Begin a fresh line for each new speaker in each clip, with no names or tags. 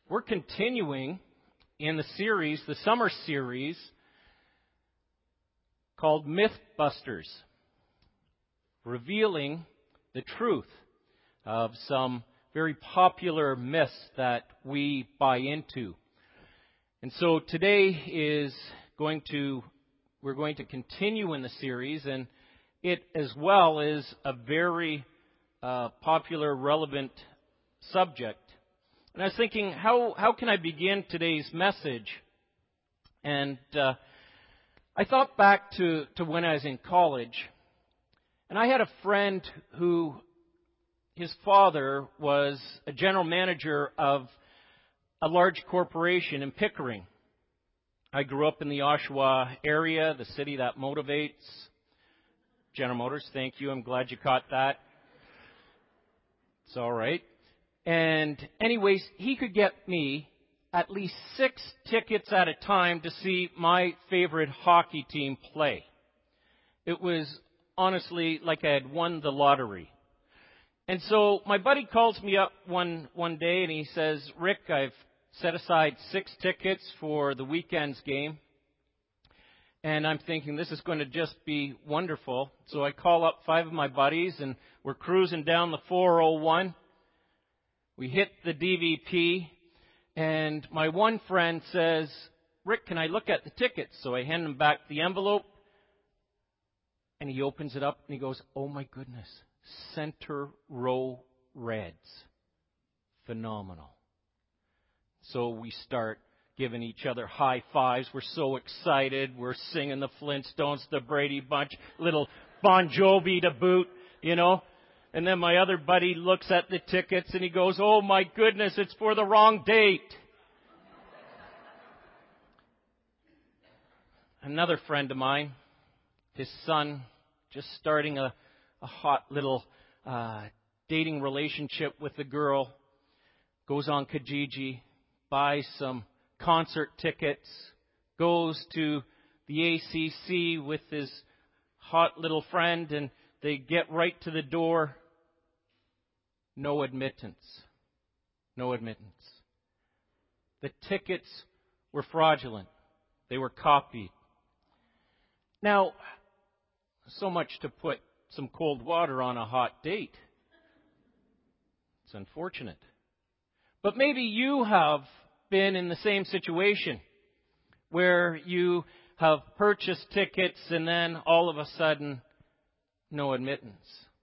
We're continuing in the series, the summer series, called Mythbusters, revealing the truth of some very popular myths that we buy into. And so today we're going to continue in the series, and it as well is a very popular, relevant subject. And I was thinking, how can I begin today's message? And I thought back to when I was in college, and I had a friend who, his father was a general manager of a large corporation in Pickering. I grew up in the Oshawa area, the city that motivates. General Motors, thank you. I'm glad you caught that. It's all right. And anyways, he could get me at least 6 tickets at a time to see my favorite hockey team play. It was honestly like I had won the lottery. And so my buddy calls me up one day and he says, "Rick, I've set aside 6 tickets for the weekend's game." And I'm thinking, this is going to just be wonderful. So I call up 5 of my buddies and we're cruising down the 401. We hit the DVP, and my one friend says, "Rick, can I look at the tickets?" So I hand him back the envelope, and he opens it up, and he goes, "Oh my goodness, center row Reds. Phenomenal." So we start giving each other high fives. We're so excited. We're singing the Flintstones, the Brady Bunch, little Bon Jovi to boot, you know. And then my other buddy looks at the tickets and he goes, "Oh my goodness, it's for the wrong date." Another friend of mine, his son, just starting a hot little dating relationship with a girl, goes on Kijiji, buys some concert tickets, goes to the ACC with his hot little friend, and they get right to the door. No admittance. No admittance. The tickets were fraudulent. They were copied. Now, so much to put some cold water on a hot date. It's unfortunate. But maybe you have been in the same situation where you have purchased tickets and then all of a sudden, no admittance.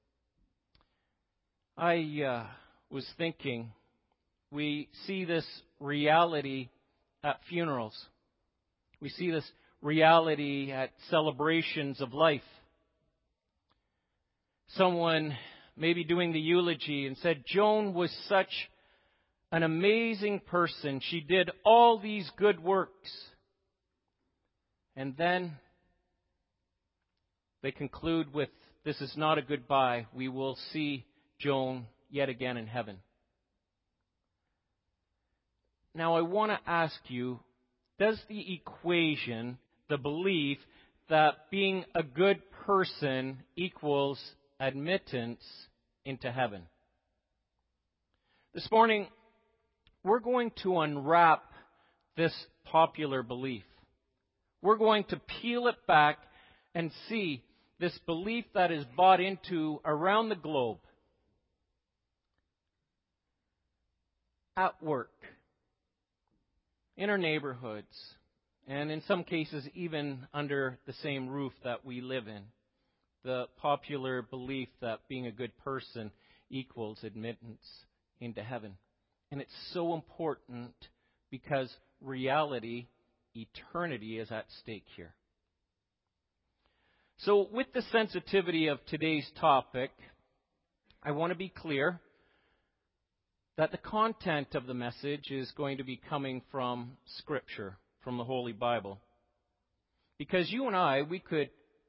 I was thinking, we see this reality at funerals. We see this reality at celebrations of life. Someone maybe doing the eulogy and said, "Joan was such an amazing person. She did all these good works." And then they conclude with, "This is not a goodbye. We will see Joan yet again in heaven." Now I want to ask you, does the equation, the belief that being a good person equals admittance into heaven? This morning, we're going to unwrap this popular belief. We're going to peel it back and see this belief that is bought into around the globe. At work, in our neighborhoods, and in some cases even under the same roof that we live in. The popular belief that being a good person equals admittance into heaven. And it's so important because reality, eternity is at stake here. So with the sensitivity of today's topic, I want to be clear that the content of the message is going to be coming from Scripture, from the Holy Bible. Because you and I, we could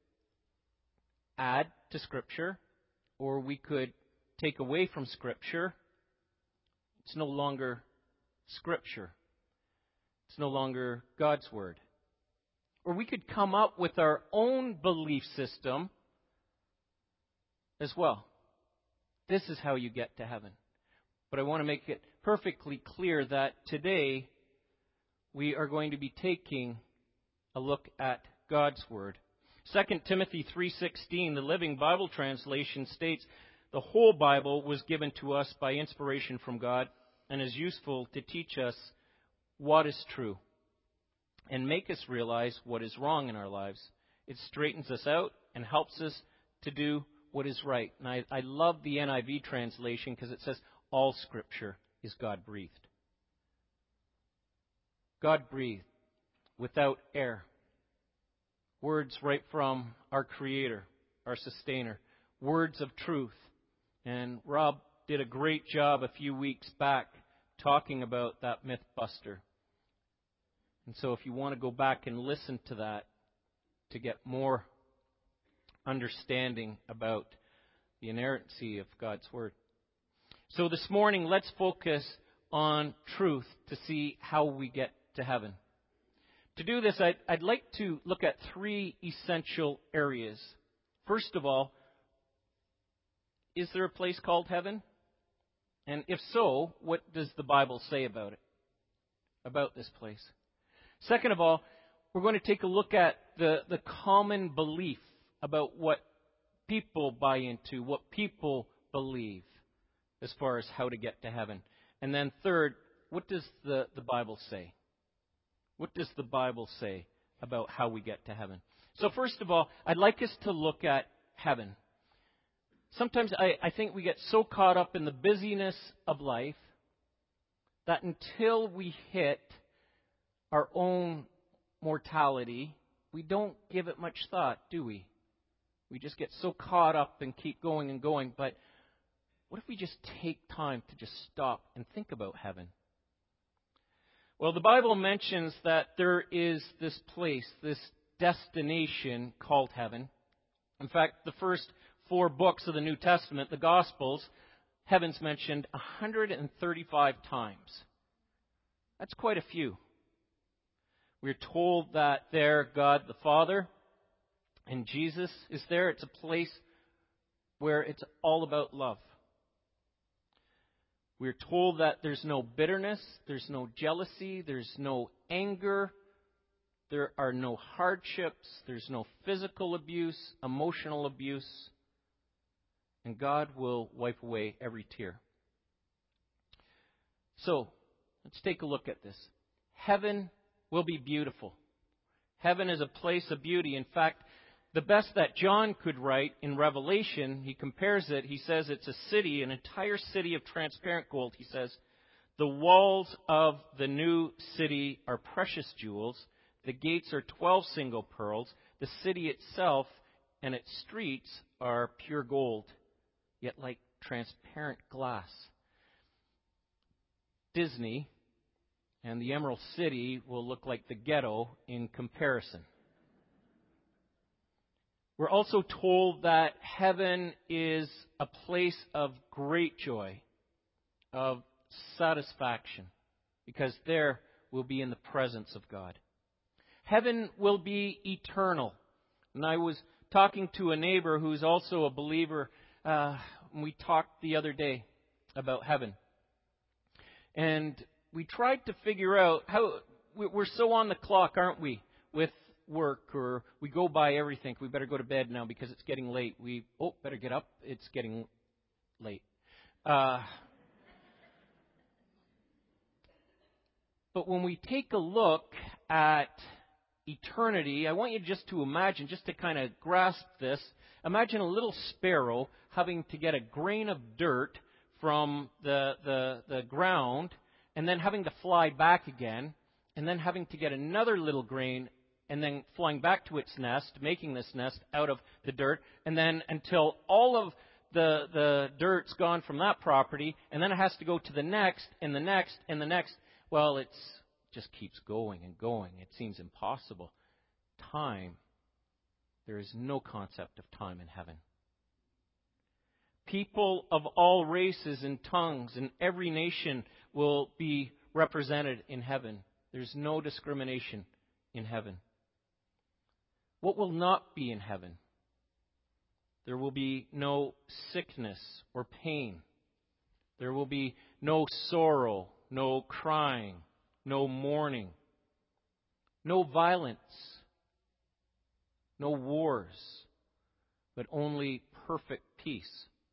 add to Scripture, or we could take away from Scripture. It's no longer Scripture. It's no longer God's Word. Or we could come up with our own belief system as well. This is how you get to heaven. But I want to make it perfectly clear that today we are going to be taking a look at God's Word. 2 Timothy 3:16, the Living Bible translation states, "The whole Bible was given to us by inspiration from God and is useful to teach us what is true and make us realize what is wrong in our lives. It straightens us out and helps us to do what is right." And I love the NIV translation because it says, "All Scripture is God-breathed." God-breathed, without error. Words right from our Creator, our Sustainer. Words of truth. And Rob did a great job a few weeks back talking about that Mythbuster. And so if you want to go back and listen to that to get more understanding about the inerrancy of God's Word. So this morning, let's focus on truth to see how we get to heaven. To do this, I'd like to look at three essential areas. First of all, is there a place called heaven? And if so, what does the Bible say about it? About this place. Second of all, we're going to take a look at the common belief about what people buy into, what people believe as far as how to get to heaven. And then third, what does the Bible say? What does the Bible say about how we get to heaven? So first of all, I'd like us to look at heaven. Sometimes I think we get so caught up in the busyness of life that until we hit our own mortality, we don't give it much thought, do we? We just get so caught up and keep going and going. But what if we just take time to just stop and think about heaven? Well, the Bible mentions that there is this place, this destination called heaven. In fact, the first 4 books of the New Testament, the Gospels, heaven's mentioned 135 times. That's quite a few. We're told that there God the Father and Jesus is there. It's a place where it's all about love. We're told that there's no bitterness, there's no jealousy, there's no anger, there are no hardships, there's no physical abuse, emotional abuse, and God will wipe away every tear. So, let's take a look at this. Heaven will be beautiful. Heaven is a place of beauty. In fact, the best that John could write in Revelation, he compares it, he says it's a city, an entire city of transparent gold. He says, "The walls of the new city are precious jewels. The gates are 12 single pearls. The city itself and its streets are pure gold, yet like transparent glass." Disney and the Emerald City will look like the ghetto in comparison. We're also told that heaven is a place of great joy, of satisfaction, because there we'll be in the presence of God. Heaven will be eternal. And I was talking to a neighbor who's also a believer. We talked the other day about heaven. And we tried to figure out how we're so on the clock, aren't we, with work, or we go by everything. We better go to bed now because it's getting late. Better get up. It's getting late. But when we take a look at eternity, I want you just to imagine, just to kind of grasp this, imagine a little sparrow having to get a grain of dirt from the ground and then having to fly back again and then having to get another little grain and then flying back to its nest, making this nest out of the dirt, and then until all of the dirt's gone from that property, and then it has to go to the next, and the next, and the next. Well, it just keeps going and going. It seems impossible. Time. There is no concept of time in heaven. People of all races and tongues and every nation will be represented in heaven. There's no discrimination in heaven. What will not be in heaven? There will be no sickness or pain. There will be no sorrow, no crying, no mourning, no violence, no wars, but only perfect peace.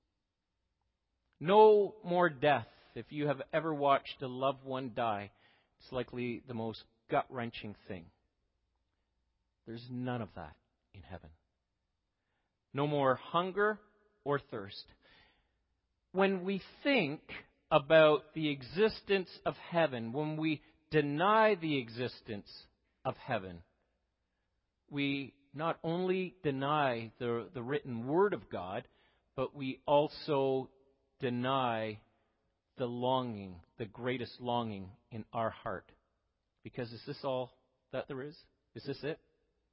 No more death. If you have ever watched a loved one die, it's likely the most gut-wrenching thing. There's none of that in heaven. No more hunger or thirst. When we think about the existence of heaven, when we deny the existence of heaven, we not only deny the written word of God, but we also deny the longing, the greatest longing in our heart. Because is this all that there is? Is this it?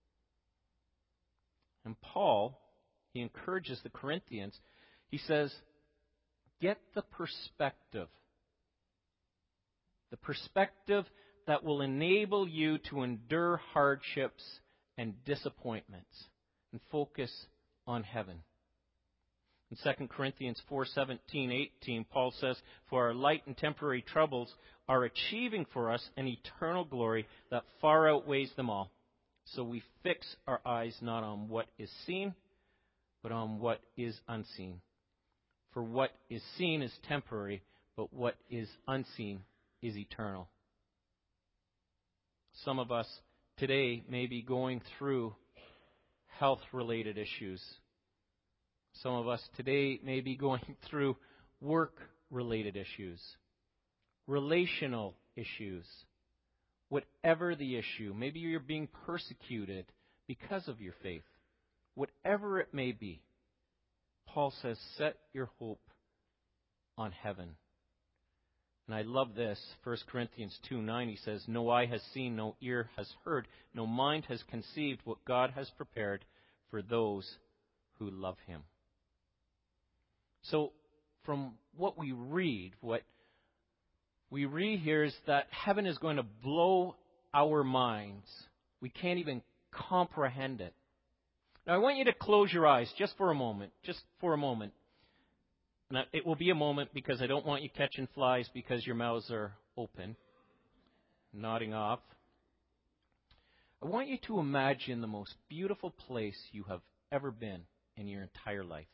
And Paul, he encourages the Corinthians. He says, get the perspective. The perspective that will enable you to endure hardships and disappointments and focus on heaven. In 2 Corinthians 4:17-18, Paul says, for our light and temporary troubles are achieving for us an eternal glory that far outweighs them all. So we fix our eyes not on what is seen, but on what is unseen. For what is seen is temporary, but what is unseen is eternal. Some of us today may be going through health-related issues. Some of us today may be going through work-related issues, relational issues. Whatever the issue, maybe you're being persecuted because of your faith. Whatever it may be, Paul says, set your hope on heaven. And I love this. 1 Corinthians 2:9, he says, no eye has seen, no ear has heard, no mind has conceived what God has prepared for those who love him. So, from what we read here is that heaven is going to blow our minds. We can't even comprehend it. Now, I want you to close your eyes just for a moment. And it will be a moment because I don't want you catching flies because your mouths are open, nodding off. I want you to imagine the most beautiful place you have ever been in your entire life.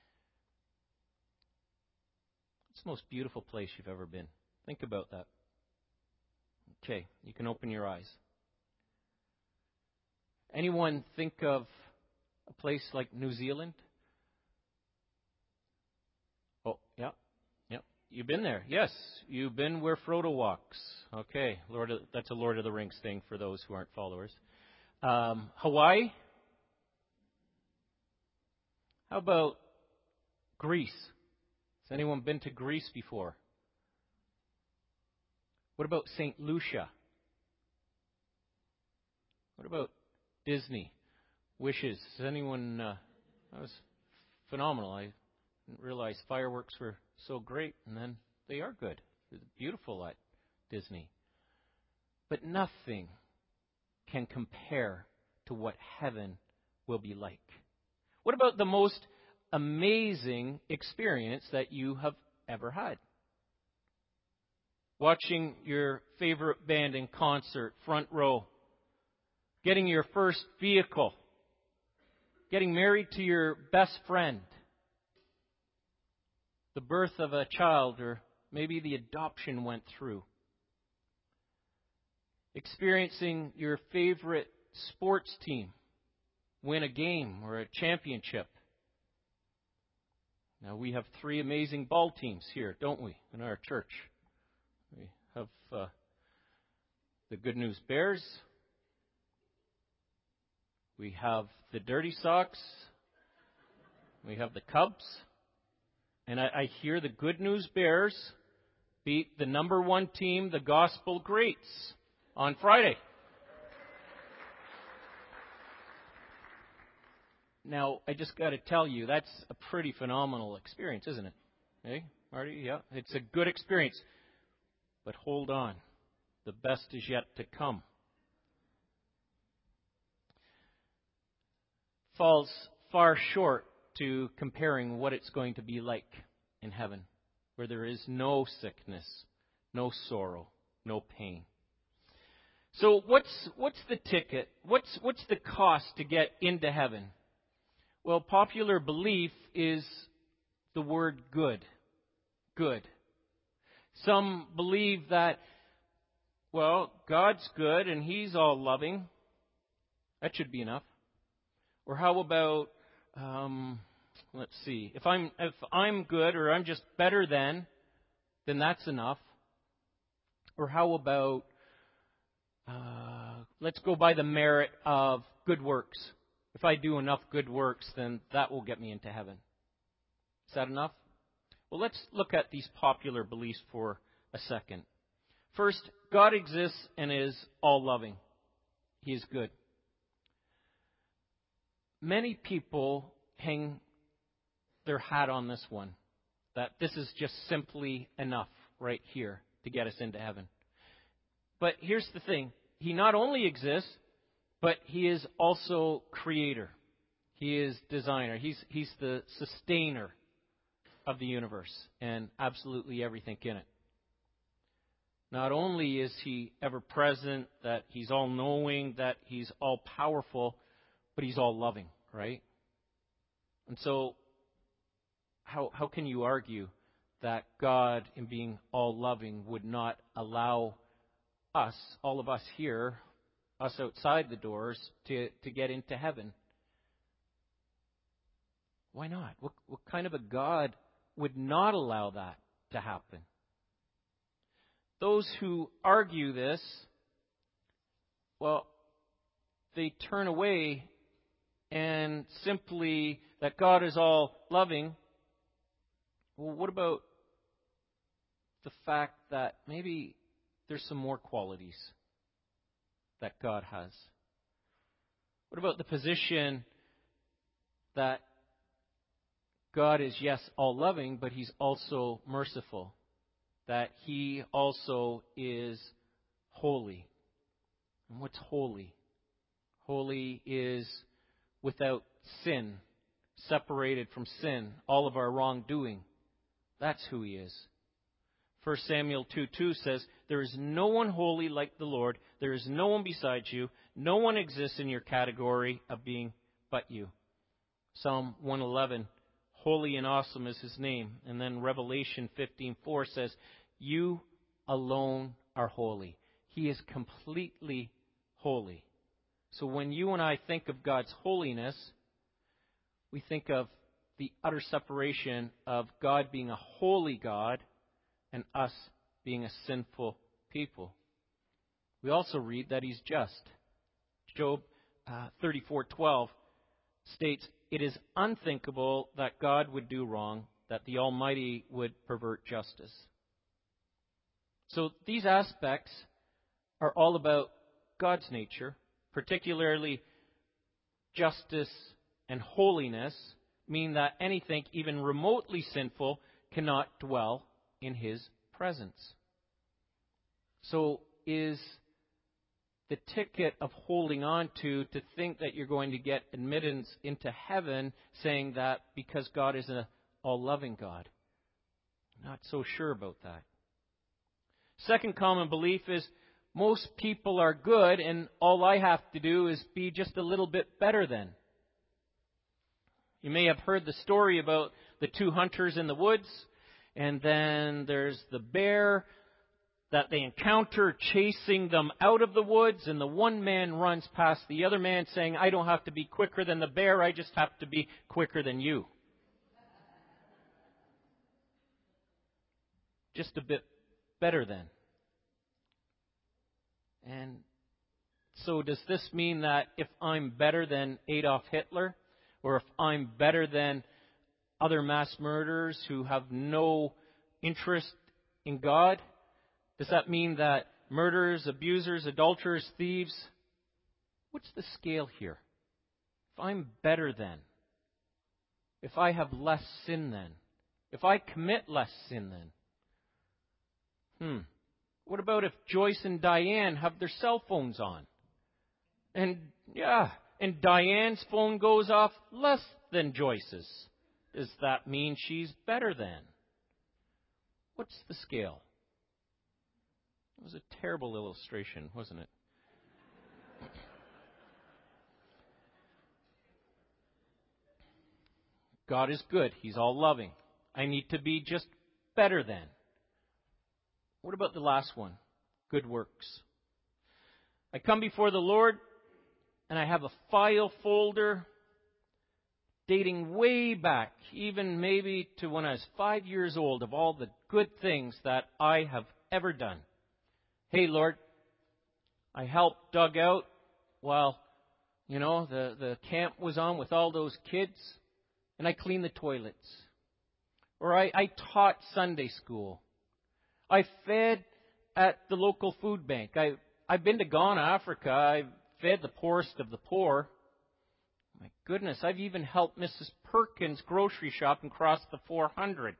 It's the most beautiful place you've ever been. Think about that. Okay, you can open your eyes. Anyone think of a place like New Zealand? Oh, yeah. You've been there. Yes, you've been where Frodo walks. Okay, that's a Lord of the Rings thing for those who aren't followers. Hawaii? How about Greece? Has anyone been to Greece before? What about St. Lucia? What about Disney? Wishes? Has anyone... that was phenomenal. I didn't realize fireworks were so great, and then they are good. They're beautiful at Disney. But nothing can compare to what heaven will be like. What about the most amazing experience that you have ever had? Watching your favorite band in concert, front row. Getting your first vehicle. Getting married to your best friend. The birth of a child, or maybe the adoption went through. Experiencing your favorite sports team win a game or a championship. Now, we have 3 amazing ball teams here, don't we, in our church? We have the Good News Bears. We have the Dirty Sox. We have the Cubs. And I hear the Good News Bears beat the number 1 team, the Gospel Greats, on Friday. Now, I just got to tell you, that's a pretty phenomenal experience, isn't it? Hey, Marty? Yeah, it's a good experience. But hold on. The best is yet to come. Falls far short to comparing what it's going to be like in heaven, where there is no sickness, no sorrow, no pain. So what's the ticket? What's the cost to get into heaven? Well, popular belief is the word good. Good. Some believe that, well, God's good and He's all loving. That should be enough. Or how about, let's see, if I'm good or I'm just better than, then that's enough. Or how about, let's go by the merit of good works. If I do enough good works, then that will get me into heaven. Is that enough? Well, let's look at these popular beliefs for a second. First, God exists and is all-loving. He is good. Many people hang their hat on this one, that this is just simply enough right here to get us into heaven. But here's the thing. He not only exists, but He is also creator. He is designer. He's the sustainer of the universe and absolutely everything in it. Not only is He ever present, that He's all-knowing, that He's all-powerful, but He's all-loving, right? And so, how can you argue that God, in being all-loving, would not allow us, all of us here, us outside the doors, to get into heaven? Why not? What kind of a God would not allow that to happen? Those who argue this, well, they turn away and simply that God is all loving. Well, what about the fact that maybe there's some more qualities that God has? What about the position that God is, yes, all-loving, but He's also merciful, that He also is holy? And what's holy? Holy is without sin, separated from sin, all of our wrongdoing. That's who He is. 1 Samuel 2:2 says, "There is no one holy like the Lord. There is no one besides you. No one exists in your category of being but you." Psalm 111, "Holy and awesome is His name." And then Revelation 15:4 says, "You alone are holy." He is completely holy. So when you and I think of God's holiness, we think of the utter separation of God being a holy God and us being a sinful people. We also read that He's just. Job 34:12 states, "It is unthinkable that God would do wrong, that the Almighty would pervert justice." So these aspects are all about God's nature, particularly justice and holiness, mean that anything even remotely sinful cannot dwell in His presence. So is the ticket of holding on to think that you're going to get admittance into heaven, saying that because God is an all-loving God? I'm not so sure about that. Second common belief is most people are good and all I have to do is be just a little bit better than. You may have heard the story about the two hunters in the woods, and then there's the bear that they encounter chasing them out of the woods, and the one man runs past the other man saying, "I don't have to be quicker than the bear, I just have to be quicker than you." Just a bit better than. And so does this mean that if I'm better than Adolf Hitler, or if I'm better than other mass murderers who have no interest in God, does that mean that murderers, abusers, adulterers, thieves, what's the scale here? If I'm better than, if I have less sin than, if I commit less sin than, what about if Joyce and Diane have their cell phones on? And Diane's phone goes off less than Joyce's. Does that mean she's better than? What's the scale? It was a terrible illustration, wasn't it? God is good. He's all loving. I need to be just better than. What about the last one? Good works. I come before the Lord and I have a file folder dating way back, even maybe to when I was 5 years old, of all the good things that I have ever done. Hey, Lord, I helped dug out while, the camp was on with all those kids, and I cleaned the toilets. Or I taught Sunday school. I fed at the local food bank. I've been to Ghana, Africa. I've fed the poorest of the poor. My goodness, I've even helped Mrs. Perkins grocery shop and cross the 400.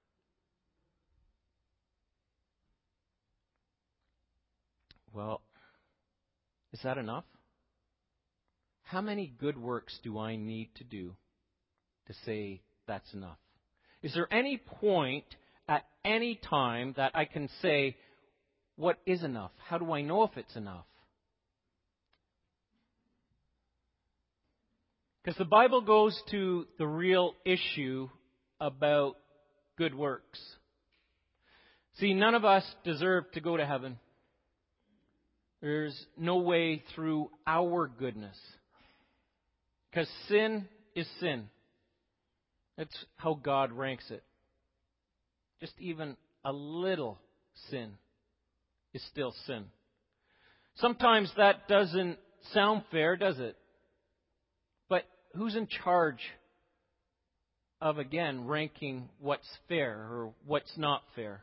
Well, is that enough? How many good works do I need to do to say that's enough? Is there any point at any time that I can say, what is enough? How do I know if it's enough? Because the Bible goes to the real issue about good works. See, none of us deserve to go to heaven. There's no way through our goodness. Because sin is sin. That's how God ranks it. Just even a little sin is still sin. Sometimes that doesn't sound fair, does it? But who's in charge of, again, ranking what's fair or what's not fair?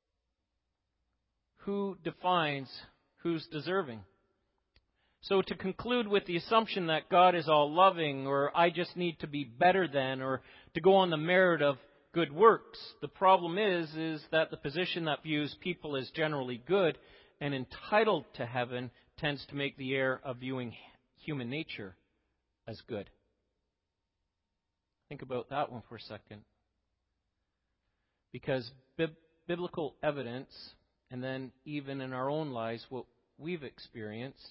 Who defines who's deserving? So to conclude with the assumption that God is all loving, or I just need to be better than, or to go on the merit of good works, the problem is that the position that views people as generally good and entitled to heaven tends to make the error of viewing human nature as good. Think about that one for a second. Because biblical evidence, and then even in our own lives, what we've experienced.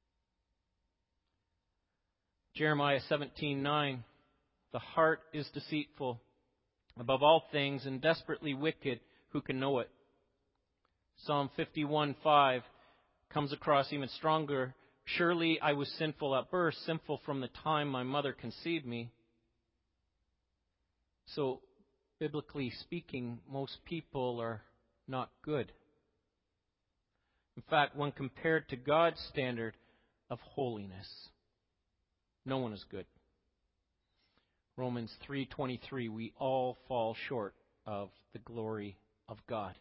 Jeremiah 17:9, the heart is deceitful above all things and desperately wicked. Who can know it? Psalm 51:5 comes across even stronger. Surely I was sinful at birth, sinful from the time my mother conceived me. So, biblically speaking, most people are not good. In fact, when compared to God's standard of holiness, no one is good. Romans 3:23, we all fall short of the glory of God.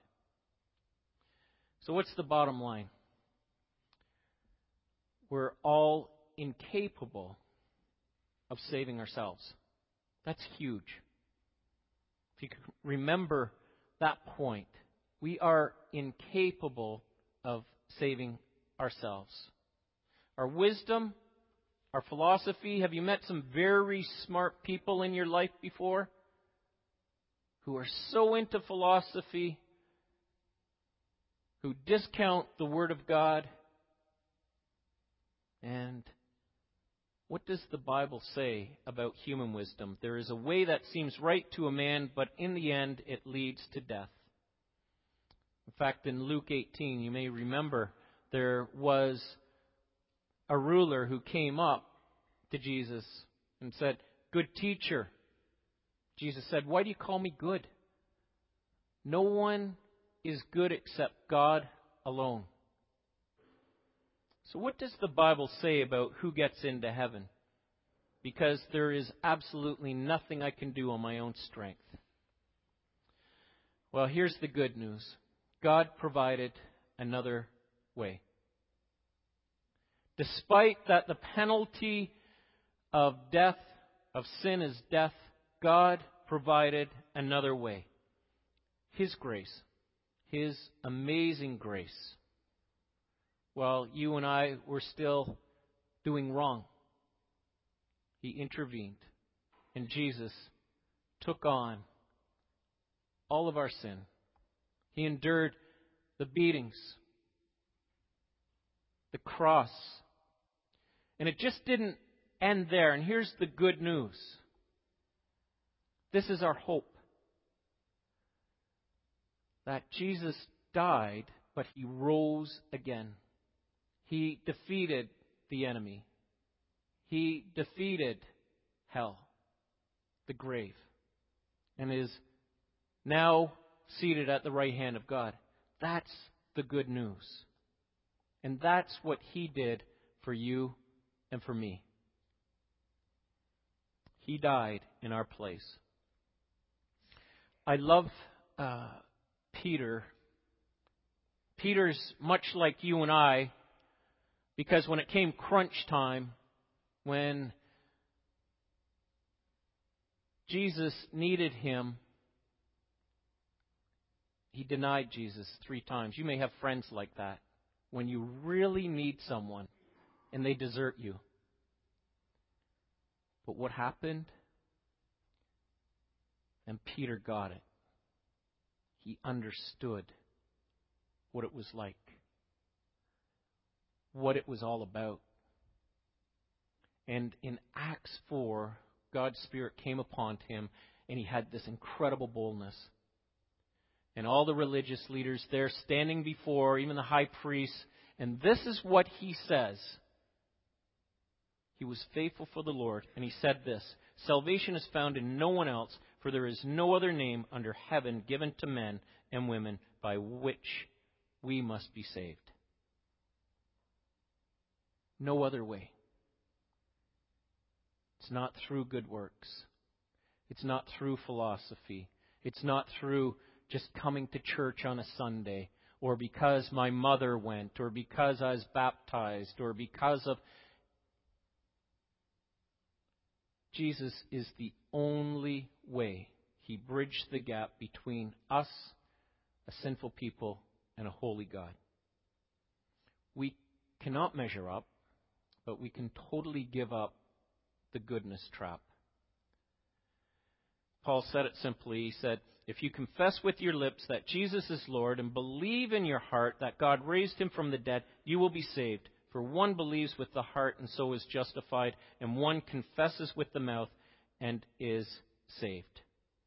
So what's the bottom line? We're all incapable of saving ourselves. That's huge. If you can remember that point, we are incapable of saving ourselves. Our wisdom, our philosophy, have you met some very smart people in your life before who are so into philosophy, who discount the Word of God? And what does the Bible say about human wisdom? There is a way that seems right to a man, but in the end it leads to death. In fact, in Luke 18, you may remember, there was a ruler who came up to Jesus and said, "Good teacher." Jesus said, "Why do you call me good? No one is good except God alone." So what does the Bible say about who gets into heaven? Because there is absolutely nothing I can do on my own strength. Well, here's the good news. God provided another way. Despite that the penalty of death, of sin is death, God provided another way. His grace. His amazing grace. While you and I were still doing wrong, He intervened. And Jesus took on all of our sin He endured the beatings, the cross. And it just didn't end there. And here's the good news. This is our hope. That Jesus died, but He rose again. He defeated the enemy. He defeated hell, the grave, and is now seated at the right hand of God. That's the good news. And that's what He did for you and for me. He died in our place. I love Peter. Peter's much like you and I, because when it came crunch time, when Jesus needed him, he denied Jesus 3 times. You may have friends like that. When you really need someone and they desert you. But what happened? And Peter got it. He understood what it was like, what it was all about. And in Acts 4, God's Spirit came upon him, and he had this incredible boldness. And all the religious leaders there standing before, even the high priest, and this is what he says. He was faithful for the Lord, and he said this, "Salvation is found in no one else, for there is no other name under heaven given to men and women by which we must be saved." No other way. It's not through good works. It's not through philosophy. It's not through just coming to church on a Sunday, or because my mother went, or because I was baptized, or because of... Jesus is the only way. He bridged the gap between us, a sinful people, and a holy God. We cannot measure up, but we can totally give up the goodness trap. Paul said it simply. He said, "If you confess with your lips that Jesus is Lord and believe in your heart that God raised him from the dead, you will be saved. For one believes with the heart and so is justified, and one confesses with the mouth and is saved."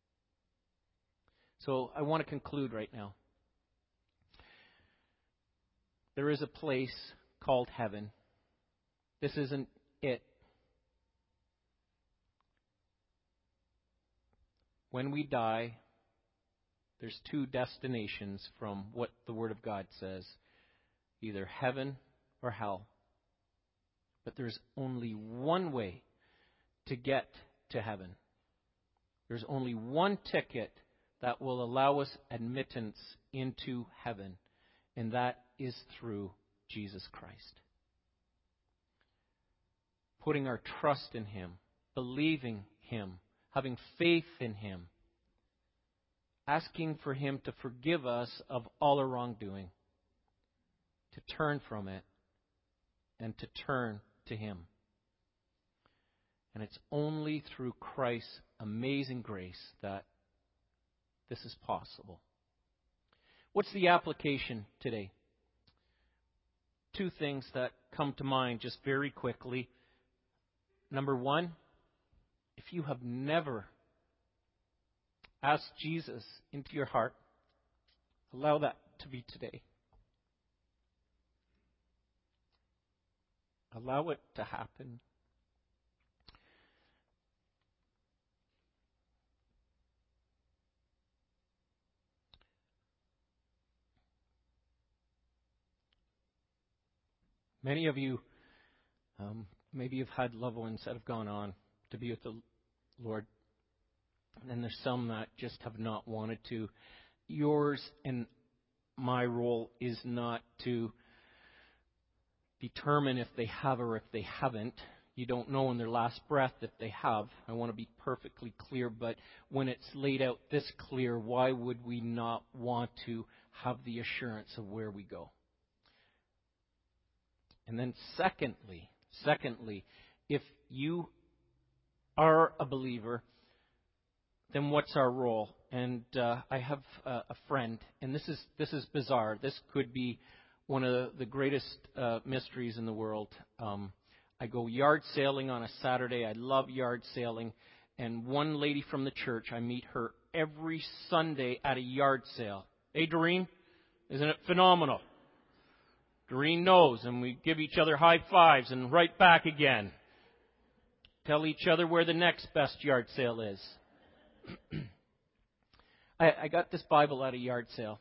So I want to conclude right now. There is a place called heaven. This isn't it. When we die, there's 2 destinations from what the Word of God says. Either heaven or hell. But there's only one way to get to heaven. There's only one ticket that will allow us admittance into heaven, and that is through Jesus Christ. Putting our trust in Him, believing Him, having faith in Him, asking for Him to forgive us of all our wrongdoing, to turn from it, and to turn to Him. And it's only through Christ's amazing grace that this is possible. What's the application today? 2 things that come to mind just very quickly. Number 1, if you have never asked Jesus into your heart, allow that to be today. Allow it to happen. Many of you, maybe you've had loved ones that have gone on to be with the Lord. And then there's some that just have not wanted to. Yours and my role is not to determine if they have or if they haven't. You don't know in their last breath if they have. I want to be perfectly clear, but when it's laid out this clear, why would we not want to have the assurance of where we go? And then secondly, if you are a believer, then what's our role? And I have a friend, and this is bizarre. This could be one of the greatest mysteries in the world. I go yard sailing on a Saturday. I love yard sailing. And one lady from the church, I meet her every Sunday at a yard sale. Hey, Doreen, isn't it phenomenal? Doreen knows, and we give each other high fives and right back again. Tell each other where the next best yard sale is. I got this Bible at a yard sale,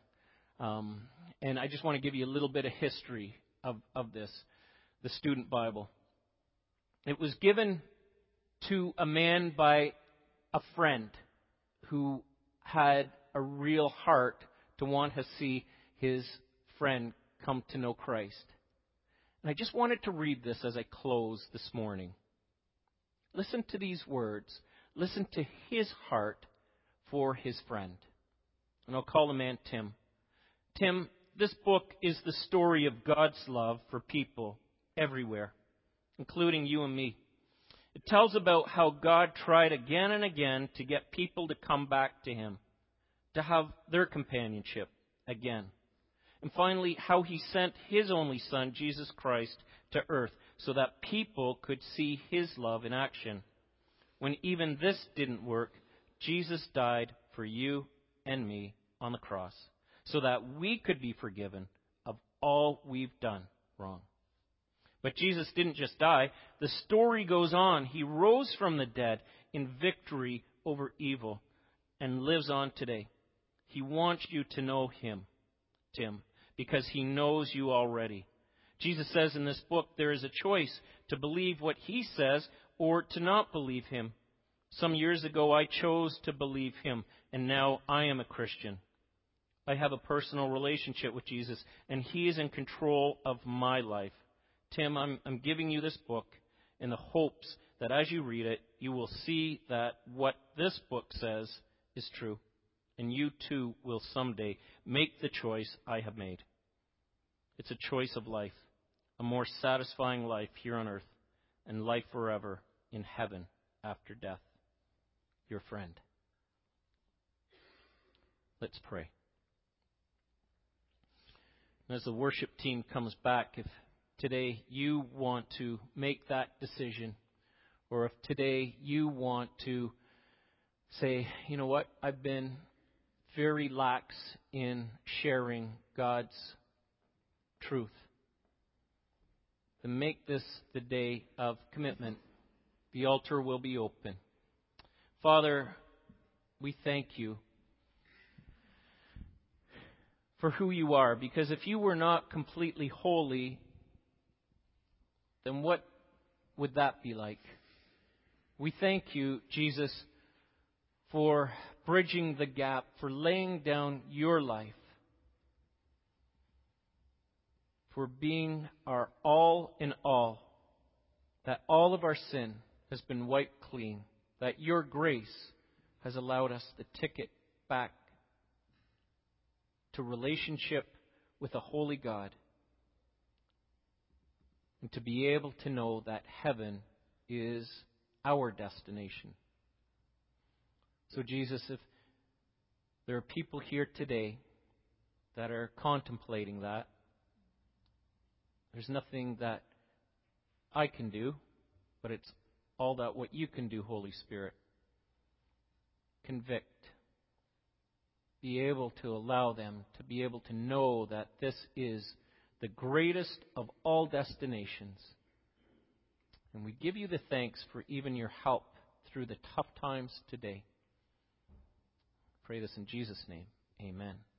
and I just want to give you a little bit of history of this, the student Bible. It was given to a man by a friend who had a real heart to want to see his friend come to know Christ. And I just wanted to read this as I close this morning. Listen to these words. Listen to his heart for his friend. And I'll call the man Tim. Tim, this book is the story of God's love for people everywhere, including you and me. It tells about how God tried again and again to get people to come back to Him, to have their companionship again. And finally, how He sent His only Son, Jesus Christ, to earth so that people could see His love in action. When even this didn't work, Jesus died for you and me on the cross so that we could be forgiven of all we've done wrong. But Jesus didn't just die. The story goes on. He rose from the dead in victory over evil and lives on today. He wants you to know Him, Tim, because He knows you already. Jesus says in this book there is a choice to believe what He says or to not believe Him. Some years ago I chose to believe Him, and now I am a Christian. I have a personal relationship with Jesus, and He is in control of my life. Tim, I'm giving you this book in the hopes that as you read it, you will see that what this book says is true. And you too will someday make the choice I have made. It's a choice of life, a more satisfying life here on earth, and life forever in heaven after death. Your friend. Let's pray. As the worship team comes back, if today you want to make that decision, or if today you want to say, you know what, I've been very lax in sharing God's truth, then make this the day of commitment. The altar will be open. Father, we thank you for who you are, because if you were not completely holy, then what would that be like? We thank you, Jesus, for bridging the gap, for laying down your life, for being our all in all, that all of our sin has been wiped clean, that your grace has allowed us the ticket back to relationship with a holy God, and to be able to know that heaven is our destination. So Jesus, if there are people here today that are contemplating that, there's nothing that I can do, but it's all that what you can do, Holy Spirit. Convict. Be able to allow them to be able to know that this is the greatest of all destinations. And we give you the thanks for even your help through the tough times today. Pray this in Jesus' name. Amen.